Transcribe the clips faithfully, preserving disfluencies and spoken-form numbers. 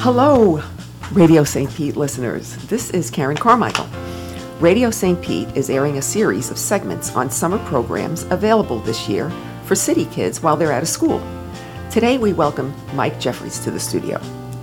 Hello, Radio Saint Pete listeners. This is Karen Carmichael. Radio Saint Pete is airing a series of segments on summer programs available this year for city kids while they're out of school. Today we welcome Mike Jeffries to the studio.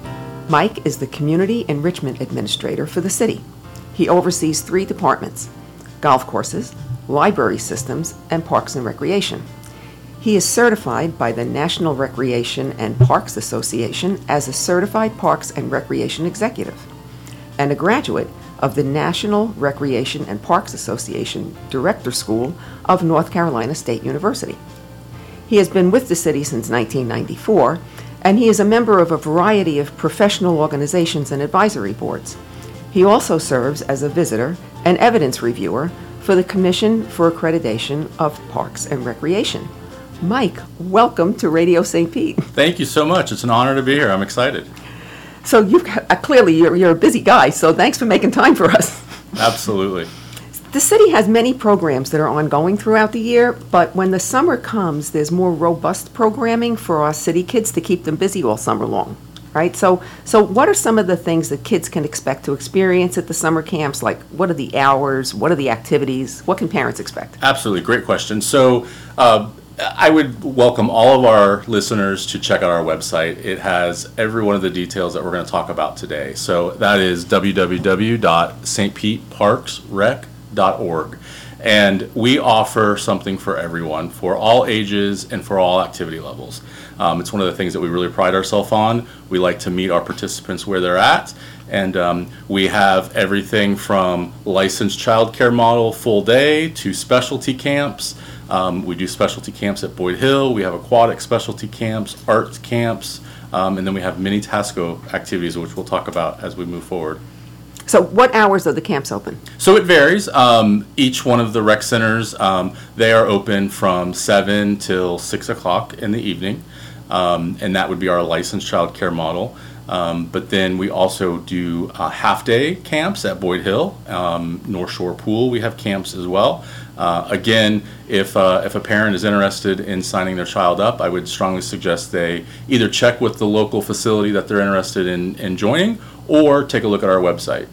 Mike is the Community Enrichment Administrator for the city. He oversees three departments: golf courses, library systems, and parks and recreation. He is certified by the National Recreation and Parks Association as a Certified Parks and Recreation Executive, and a graduate of the National Recreation and Parks Association Director School of North Carolina State University. He has been with the city since nineteen ninety-four, and he is a member of a variety of professional organizations and advisory boards. He also serves as a visitor and evidence reviewer for the Commission for Accreditation of Parks and Recreation. Mike, welcome to Radio Saint Pete. Thank you so much. It's an honor to be here. I'm excited. So you've uh, clearly you're, you're a busy guy, so thanks for making time for us. Absolutely. The city has many programs that are ongoing throughout the year, but when the summer comes, there's more robust programming for our city kids to keep them busy all summer long, right? So, so what are some of the things that kids can expect to experience at the summer camps? Like, what are the hours? What are the activities? What can parents expect? Absolutely. Great question. So, uh, I would welcome all of our listeners to check out our website. It has every one of the details that we're going to talk about today. So that is w w w dot s t pete parks rec dot org. And we offer something for everyone, for all ages and for all activity levels. Um, it's one of the things that we really pride ourselves on. We like to meet our participants where they're at. And um, we have everything from licensed child care model full day to specialty camps. Um, we do specialty camps at Boyd Hill. We have aquatic specialty camps, arts camps, um, and then we have mini TASCO activities, which we'll talk about as we move forward. So what hours are the camps open? So it varies. Um, each one of the rec centers, um, they are open from seven till six o'clock in the evening, um, and that would be our licensed child care model. Um, but then we also do uh, half-day camps at Boyd Hill, um, North Shore Pool. We have camps as well. Uh, again, if uh, if a parent is interested in signing their child up, I would strongly suggest they either check with the local facility that they're interested in, in joining, or take a look at our website.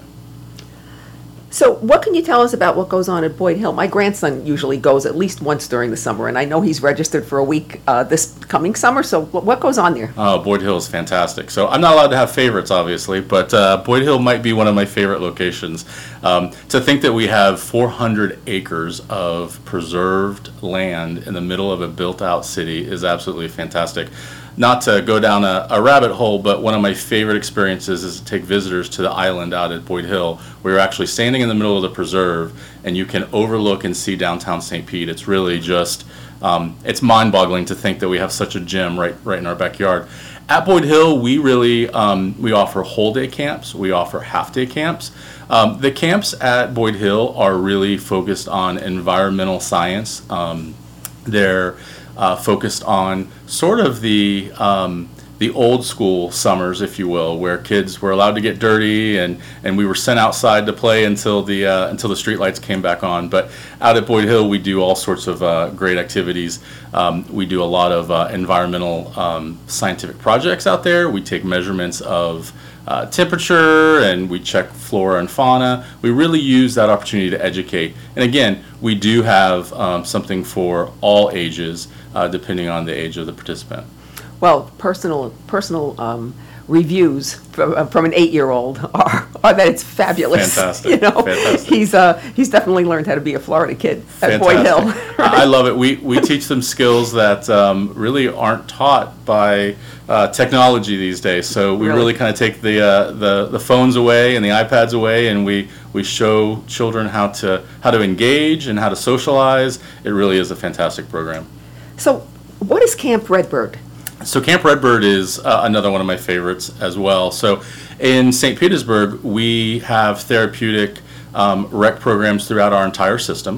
So what can you tell us about what goes on at Boyd Hill? My grandson usually goes at least once during the summer, and I know he's registered for a week uh, this coming summer. So what, what goes on there? Oh, Boyd Hill is fantastic. So I'm not allowed to have favorites, obviously, but uh, Boyd Hill might be one of my favorite locations. Um, to think that we have four hundred acres of preserved land in the middle of a built-out city is absolutely fantastic. Not to go down a, a rabbit hole, but one of my favorite experiences is to take visitors to the island out at Boyd Hill, where you're actually standing in the middle of the preserve and you can overlook and see downtown Saint Pete. It's really just, um, it's mind-boggling to think that we have such a gem right, right in our backyard. At Boyd Hill, we really, um, we offer whole-day camps, we offer half-day camps. Um, the camps at Boyd Hill are really focused on environmental science. Um, they're Uh, focused on sort of the um, the old school summers, if you will, where kids were allowed to get dirty and, and we were sent outside to play until the uh, until the street lights came back on. But out at Boyd Hill, we do all sorts of uh, great activities. Um, we do a lot of uh, environmental um, scientific projects out there. We take measurements of Uh, temperature, and we check flora and fauna. We really use that opportunity to educate. And again, we do have um, something for all ages, uh, depending on the age of the participant. Well, personal personal um, reviews from, uh, from an eight-year-old are, are that it's fabulous. Fantastic. You know, Fantastic. he's uh, he's definitely learned how to be a Florida kid at Boyd Hill. Right? I love it. We we teach them skills that um, really aren't taught by uh, technology these days. So we really, really kind of take the uh, the the phones away and the iPads away, and we we show children how to how to engage and how to socialize. It really is a fantastic program. So, what is Camp Redbird? So Camp Redbird is uh, another one of my favorites as well. So in Saint Petersburg, we have therapeutic um, rec programs throughout our entire system,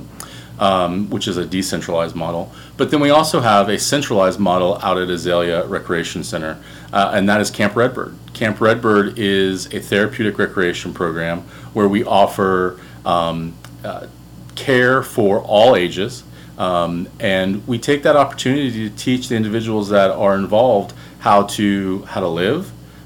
um, which is a decentralized model. But then we also have a centralized model out at Azalea Recreation Center, uh, and that is Camp Redbird. Camp Redbird is a therapeutic recreation program where we offer um, uh, care for all ages. Um, and we take that opportunity to teach the individuals that are involved how to how to live,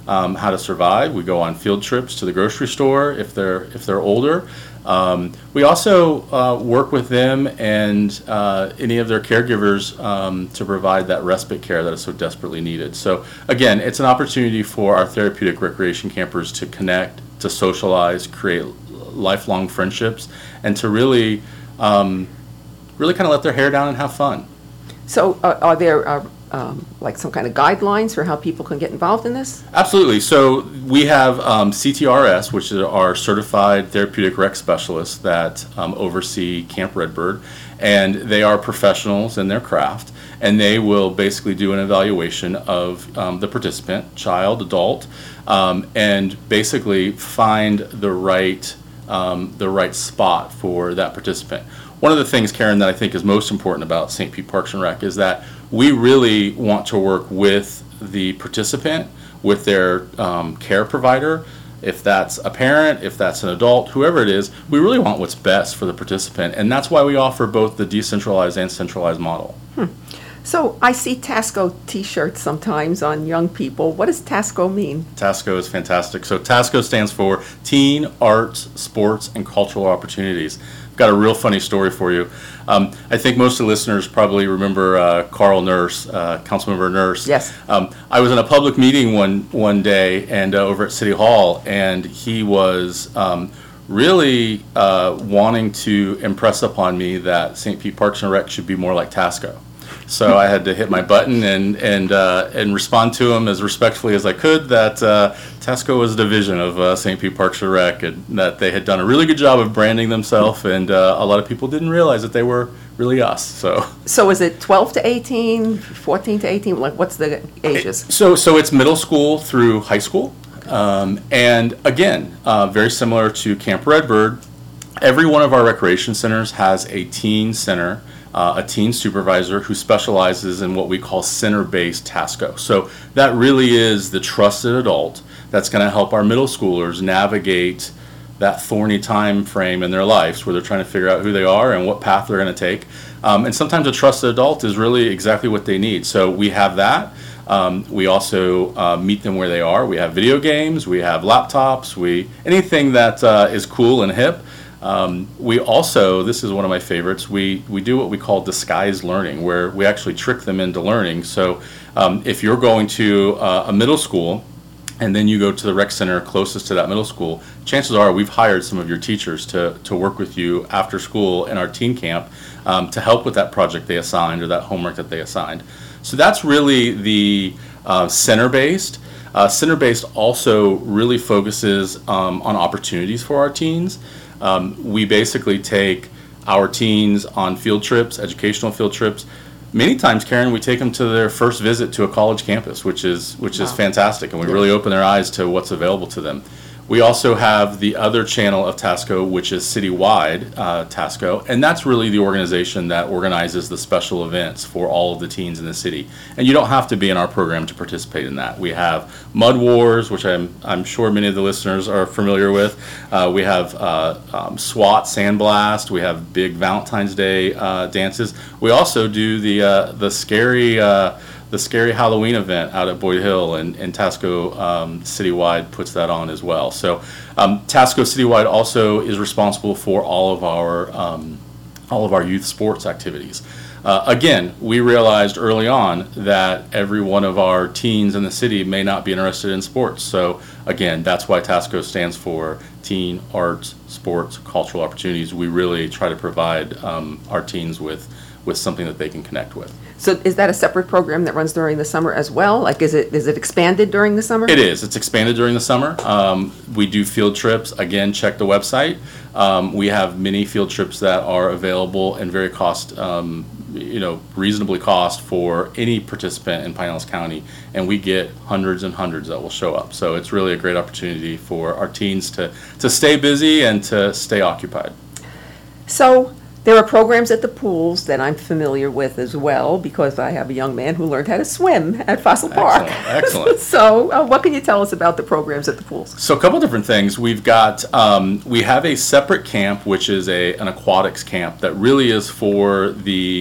um, how to survive. We go on field trips to the grocery store if they're if they're older. Um, we also uh, work with them and uh, any of their caregivers um, to provide that respite care that is so desperately needed. So again, it's an opportunity for our therapeutic recreation campers to connect, to socialize, create lifelong friendships, and to really, um, really kind of let their hair down and have fun. So uh, are there uh, um, like some kind of guidelines for how people can get involved in this? Absolutely. So we have um, C T R S, which is our certified therapeutic rec specialists that um, oversee Camp Redbird, and they are professionals in their craft, and they will basically do an evaluation of um, the participant, child, adult, um, and basically find the right um, the right spot for that participant. One of the things, Karen, that I think is most important about Saint Pete Parks and Rec is that we really want to work with the participant, with their um, care provider. If that's a parent, if that's an adult, whoever it is, we really want what's best for the participant. And that's why we offer both the decentralized and centralized model. Hmm. So I see TASCO t-shirts sometimes on young people. What does TASCO mean? TASCO is fantastic. So TASCO stands for Teen Arts, Sports, and Cultural Opportunities. I've got a real funny story for you. Um, I think most of the listeners probably remember uh, Carl Nurse, uh, Councilmember Nurse. Yes. Um, I was in a public meeting one one day and uh, over at City Hall, and he was um, really uh, wanting to impress upon me that Saint Pete Parks and Rec should be more like TASCO. So I had to hit my button and and uh, and respond to him as respectfully as I could that uh, TASCO was a division of uh, Saint Pete Parks and Rec, and that they had done a really good job of branding themselves, and uh, a lot of people didn't realize that they were really us. So So is it twelve to eighteen, fourteen to eighteen? Like, what's the ages? so so it's middle school through high school, um, and again, uh, very similar to Camp Redbird. Every one of our recreation centers has a teen center. Uh, a teen supervisor who specializes in what we call center-based TASCO. So that really is the trusted adult that's going to help our middle schoolers navigate that thorny time frame in their lives where they're trying to figure out who they are and what path they're going to take. Um, and sometimes a trusted adult is really exactly what they need. So we have that. Um, we also uh, meet them where they are. We have video games, we have laptops, we anything that uh, is cool and hip. Um, we also, this is one of my favorites, we, we do what we call disguised learning, where we actually trick them into learning. So um, if you're going to uh, a middle school and then you go to the rec center closest to that middle school, chances are we've hired some of your teachers to, to work with you after school in our teen camp um, to help with that project they assigned or that homework that they assigned. So that's really the uh, center-based. Uh, center-based also really focuses um, on opportunities for our teens. Um, we basically take our teens on field trips, educational field trips. Many times, Karen, we take them to their first visit to a college campus, which is which is Wow. fantastic, and we Yes. really open their eyes to what's available to them. We also have the other channel of TASCO, which is citywide uh, TASCO, and that's really the organization that organizes the special events for all of the teens in the city. And you don't have to be in our program to participate in that. We have Mud Wars, which I'm I'm sure many of the listeners are familiar with. Uh, we have uh, um, SWAT, Sandblast. We have big Valentine's Day uh, dances. We also do the uh, the scary. Uh, the scary Halloween event out at Boyd Hill, and, and TASCO um, Citywide puts that on as well. So um, TASCO Citywide also is responsible for all of our um, all of our youth sports activities. Uh, again, we realized early on that every one of our teens in the city may not be interested in sports. So again, that's why TASCO stands for Teen Arts, Sports, Cultural Opportunities. We really try to provide um, our teens with with something that they can connect with. So is that a separate program that runs during the summer as well? Like, is it is it expanded during the summer? It is. It's expanded during the summer. Um, we do field trips. Again, check the website. Um, we have many field trips that are available and very cost, um, you know, reasonably cost for any participant in Pinellas County, and we get hundreds and hundreds that will show up. So it's really a great opportunity for our teens to to stay busy and to stay occupied. So there are programs at the pools that I'm familiar with as well, because I have a young man who learned how to swim at Fossil Park. Excellent, excellent. So uh, what can you tell us about the programs at the pools? So a couple different things. We've got, um, we have a separate camp, which is a an aquatics camp that really is for the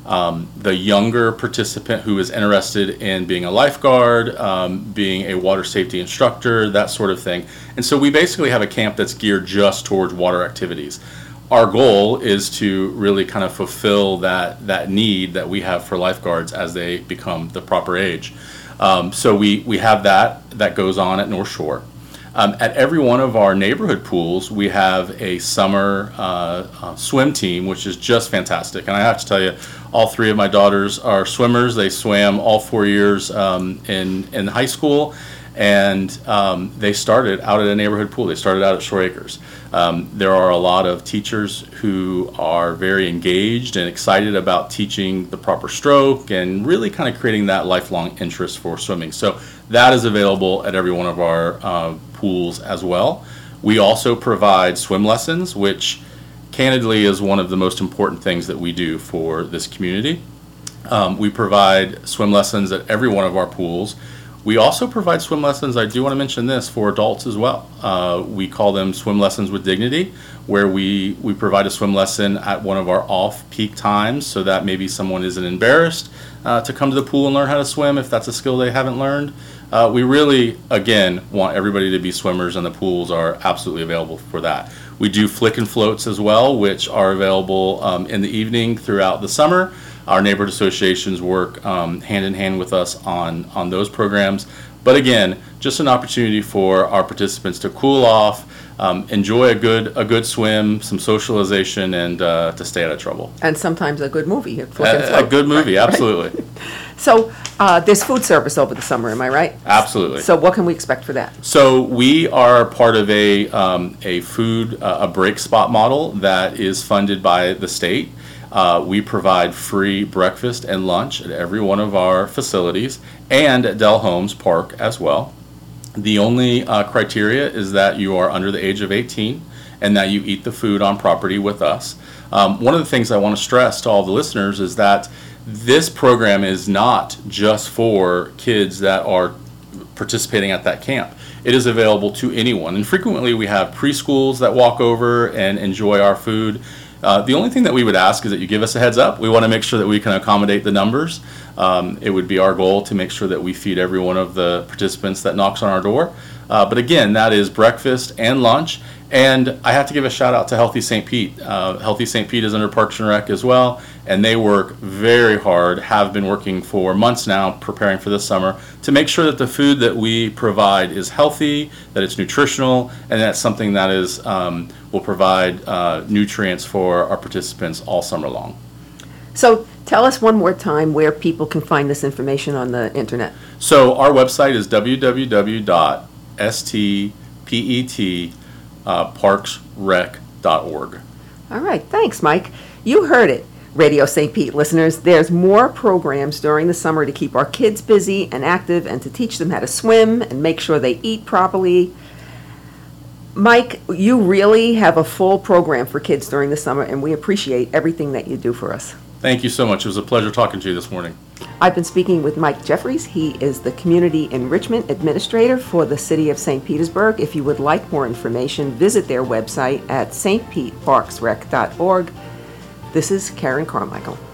um, the younger participant who is interested in being a lifeguard, um, being a water safety instructor, that sort of thing. And so we basically have a camp that's geared just towards water activities. Our goal is to really kind of fulfill that, that need that we have for lifeguards as they become the proper age. Um, so we, we have that that goes on at North Shore. Um, at every one of our neighborhood pools, we have a summer uh, uh, swim team, which is just fantastic. And I have to tell you, all three of my daughters are swimmers. They swam all four years um, in, in high school. And um, they started out at a neighborhood pool. They started out at Shore Acres. Um, there are a lot of teachers who are very engaged and excited about teaching the proper stroke and really kind of creating that lifelong interest for swimming. So that is available at every one of our uh, pools as well. We also provide swim lessons, which candidly is one of the most important things that we do for this community. Um, we provide swim lessons at every one of our pools. We also provide swim lessons, I do want to mention this, for adults as well. Uh, we call them Swim Lessons with Dignity, where we, we provide a swim lesson at one of our off-peak times so that maybe someone isn't embarrassed uh, to come to the pool and learn how to swim if that's a skill they haven't learned. Uh, we really, again, want everybody to be swimmers, and the pools are absolutely available for that. We do flick and floats as well, which are available um, in the evening throughout the summer. Our neighborhood associations work um, hand in hand with us on, on those programs. But again, just an opportunity for our participants to cool off, um, enjoy a good a good swim, some socialization, and uh, to stay out of trouble. And sometimes a good movie. A, flick and A, float. a good movie, Right, absolutely. right. So uh, there's food service over the summer, am I right? Absolutely. So what can we expect for that? So we are part of a, um, a food, uh, a break spot model that is funded by the state. Uh, we provide free breakfast and lunch at every one of our facilities and at Dell Homes Park as well. The only uh, criteria is that you are under the age of eighteen and that you eat the food on property with us. Um, one of the things I want to stress to all the listeners is that this program is not just for kids that are participating at that camp. It is available to anyone, and frequently we have preschools that walk over and enjoy our food. Uh, the only thing that we would ask is that you give us a heads up. We want to make sure that we can accommodate the numbers. Um, it would be our goal to make sure that we feed every one of the participants that knocks on our door. Uh, but again, that is breakfast and lunch. And I have to give a shout out to Healthy Saint Pete. Uh, Healthy Saint Pete is under Parks and Rec as well, and they work very hard, have been working for months now, preparing for this summer, to make sure that the food that we provide is healthy, that it's nutritional, and that's something that is um, will provide uh, nutrients for our participants all summer long. So tell us one more time where people can find this information on the internet. So our website is w w w dot s t pet parks rec dot org. All right, thanks, Mike. You heard it, Radio Saint Pete listeners. There's more programs during the summer to keep our kids busy and active and to teach them how to swim and make sure they eat properly. Mike, you really have a full program for kids during the summer, and we appreciate everything that you do for us. Thank you so much. It was a pleasure talking to you this morning. I've been speaking with Mike Jeffries. He is the Community Enrichment Administrator for the City of Saint Petersburg. If you would like more information, visit their website at s t pete parks rec dot org. This is Karen Carmichael.